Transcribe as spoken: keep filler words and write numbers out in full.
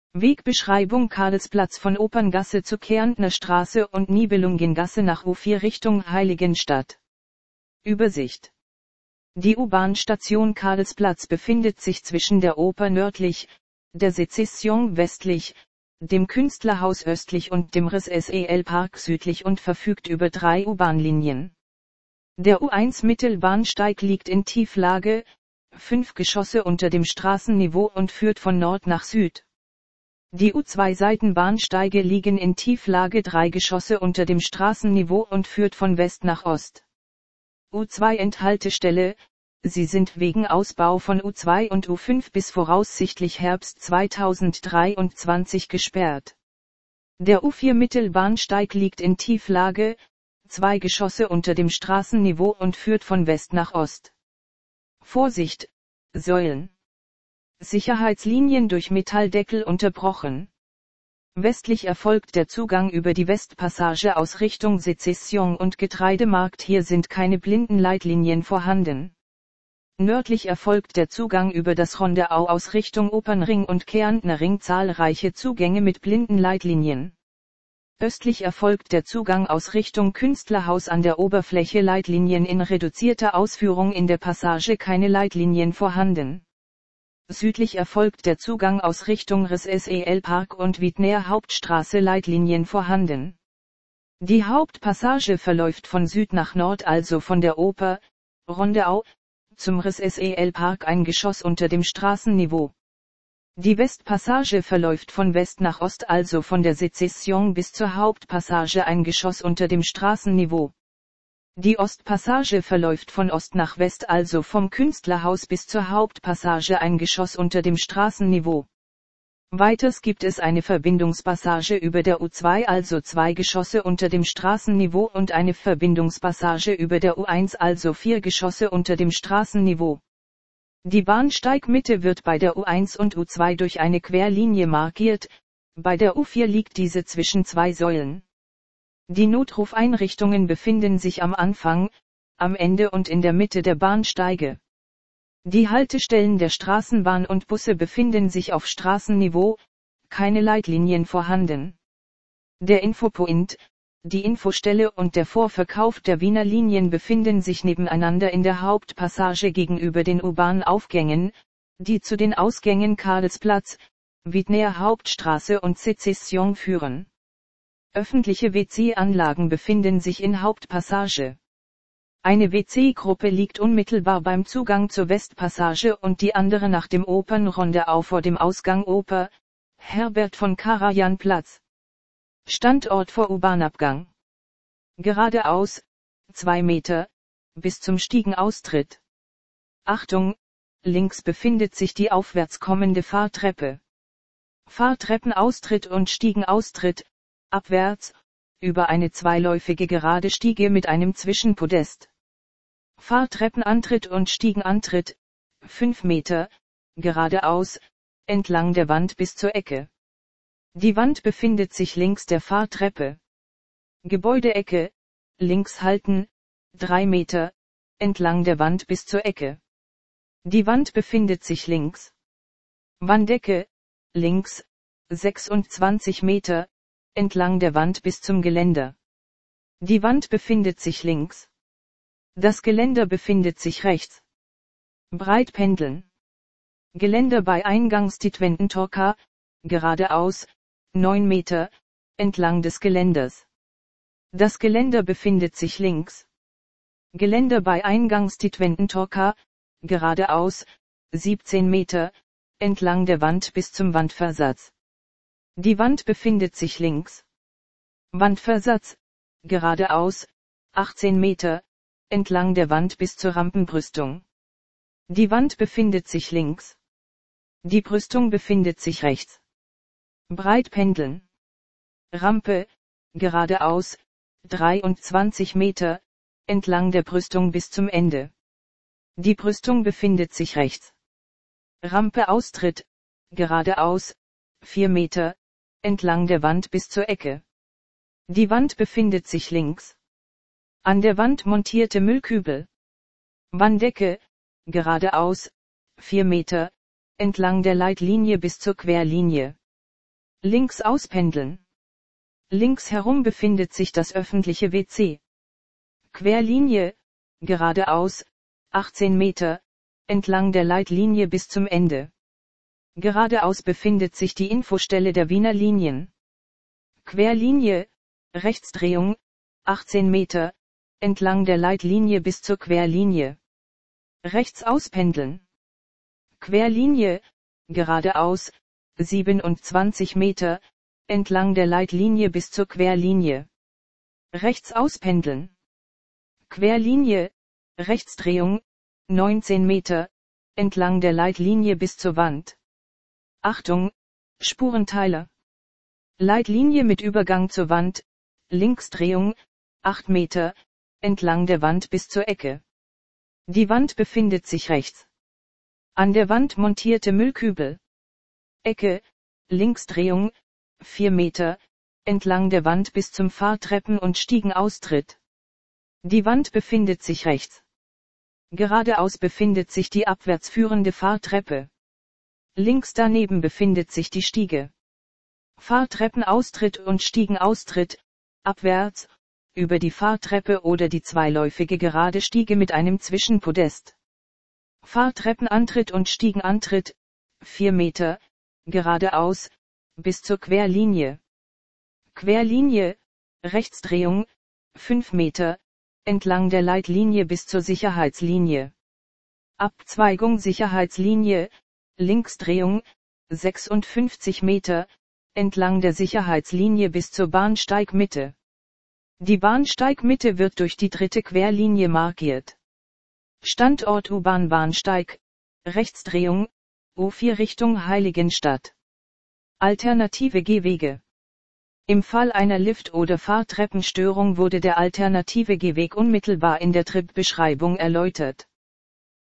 Wegbeschreibung: Karlsplatz von Operngasse zur Kärntner Straße und Nibelungengasse nach U vier Richtung Heiligenstadt. Übersicht: Die U-Bahn-Station Karlsplatz befindet sich zwischen der Oper nördlich, der Sezession westlich, dem Künstlerhaus östlich und dem R S S E L-Park südlich und verfügt über drei U-Bahn-Linien. Der U eins Mittelbahnsteig liegt in Tieflage, fünf Geschosse unter dem Straßenniveau und führt von Nord nach Süd. Die U zwei Seitenbahnsteige liegen in Tieflage, drei Geschosse unter dem Straßenniveau und führt von West nach Ost. U zwei Endhaltestelle: Sie sind wegen Ausbau von U zwei und U fünf bis voraussichtlich Herbst zweitausenddreiundzwanzig gesperrt. Der U vier Mittelbahnsteig liegt in Tieflage, zwei Geschosse unter dem Straßenniveau und führt von West nach Ost. Vorsicht: Säulen. Sicherheitslinien durch Metalldeckel unterbrochen. Westlich erfolgt der Zugang über die Westpassage aus Richtung Sezession und Getreidemarkt, hier sind keine Blindenleitlinien vorhanden. Nördlich erfolgt der Zugang über das Rondeau aus Richtung Opernring und Kärntner Ring, zahlreiche Zugänge mit Blindenleitlinien. Östlich erfolgt der Zugang aus Richtung Künstlerhaus an der Oberfläche, Leitlinien in reduzierter Ausführung, in der Passage keine Leitlinien vorhanden. Südlich erfolgt der Zugang aus Richtung R S S E L-Park und Wiedner Hauptstraße, Leitlinien vorhanden. Die Hauptpassage verläuft von Süd nach Nord, also von der Oper, Rondeau, zum R S S E L-Park, ein Geschoss unter dem Straßenniveau. Die Westpassage verläuft von West nach Ost, also von der Sezession bis zur Hauptpassage, ein Geschoss unter dem Straßenniveau. Die Ostpassage verläuft von Ost nach West, also vom Künstlerhaus bis zur Hauptpassage, ein Geschoss unter dem Straßenniveau. Weiters gibt es eine Verbindungspassage über der U zwei, also zwei Geschosse unter dem Straßenniveau, und eine Verbindungspassage über der U eins, also vier Geschosse unter dem Straßenniveau. Die Bahnsteigmitte wird bei der U eins und U zwei durch eine Querlinie markiert, bei der U vier liegt diese zwischen zwei Säulen. Die Notrufeinrichtungen befinden sich am Anfang, am Ende und in der Mitte der Bahnsteige. Die Haltestellen der Straßenbahn und Busse befinden sich auf Straßenniveau, keine Leitlinien vorhanden. Der Infopoint, die Infostelle und der Vorverkauf der Wiener Linien befinden sich nebeneinander in der Hauptpassage gegenüber den U-Bahn-Aufgängen, die zu den Ausgängen Karlsplatz, Wiedner Hauptstraße und Sezession führen. Öffentliche W C-Anlagen befinden sich in Hauptpassage. Eine W C-Gruppe liegt unmittelbar beim Zugang zur Westpassage und die andere nach dem Opernrondeau vor dem Ausgang Oper, Herbert von Karajan Platz. Standort vor U-Bahn-Abgang. Geradeaus, zwei Meter, bis zum Stiegenaustritt. Achtung, links befindet sich die aufwärts kommende Fahrtreppe. Fahrtreppenaustritt und Stiegenaustritt, abwärts, über eine zweiläufige gerade Stiege mit einem Zwischenpodest. Fahrtreppenantritt und Stiegenantritt, fünf Meter, geradeaus, entlang der Wand bis zur Ecke. Die Wand befindet sich links der Fahrtreppe. Gebäudeecke, links halten, drei Meter, entlang der Wand bis zur Ecke. Die Wand befindet sich links. Wandecke, links, sechsundzwanzig Meter, entlang der Wand bis zum Geländer. Die Wand befindet sich links. Das Geländer befindet sich rechts. Breit pendeln. Geländer bei Eingangstitwententorka, geradeaus, neun Meter, entlang des Geländers. Das Geländer befindet sich links. Geländer bei Eingangstitwententorka, geradeaus, siebzehn Meter, entlang der Wand bis zum Wandversatz. Die Wand befindet sich links. Wandversatz, geradeaus, achtzehn Meter, entlang der Wand bis zur Rampenbrüstung. Die Wand befindet sich links. Die Brüstung befindet sich rechts. Breit pendeln. Rampe, geradeaus, dreiundzwanzig Meter, entlang der Brüstung bis zum Ende. Die Brüstung befindet sich rechts. Rampe Austritt, geradeaus, vier Meter, entlang der Wand bis zur Ecke. Die Wand befindet sich links. An der Wand montierte Müllkübel. Wanddecke, geradeaus, vier Meter, entlang der Leitlinie bis zur Querlinie. Links auspendeln. Links herum befindet sich das öffentliche W C. Querlinie, geradeaus, achtzehn Meter, entlang der Leitlinie bis zum Ende. Geradeaus befindet sich die Infostelle der Wiener Linien. Querlinie, Rechtsdrehung, achtzehn Meter, entlang der Leitlinie bis zur Querlinie. Rechts auspendeln. Querlinie, geradeaus, siebenundzwanzig Meter, entlang der Leitlinie bis zur Querlinie. Rechts auspendeln. Querlinie, Rechtsdrehung, neunzehn Meter, entlang der Leitlinie bis zur Wand. Achtung, Spurenteiler. Leitlinie mit Übergang zur Wand, Linksdrehung, acht Meter, entlang der Wand bis zur Ecke. Die Wand befindet sich rechts. An der Wand montierte Müllkübel. Ecke, Linksdrehung, vier Meter, entlang der Wand bis zum Fahrtreppen- und Stiegenaustritt. Die Wand befindet sich rechts. Geradeaus befindet sich die abwärts führende Fahrtreppe. Links daneben befindet sich die Stiege. Fahrtreppenaustritt und Stiegenaustritt, abwärts, über die Fahrtreppe oder die zweiläufige gerade Stiege mit einem Zwischenpodest. Fahrtreppenantritt und Stiegenantritt, vier Meter, geradeaus, bis zur Querlinie. Querlinie, Rechtsdrehung, fünf Meter, entlang der Leitlinie bis zur Sicherheitslinie. Abzweigung Sicherheitslinie, Linksdrehung, sechsundfünfzig Meter, entlang der Sicherheitslinie bis zur Bahnsteigmitte. Die Bahnsteigmitte wird durch die dritte Querlinie markiert. Standort U-Bahn-Bahnsteig, Rechtsdrehung, U vier Richtung Heiligenstadt. Alternative Gehwege. Im Fall einer Lift- oder Fahrtreppenstörung wurde der alternative Gehweg unmittelbar in der Tripbeschreibung erläutert.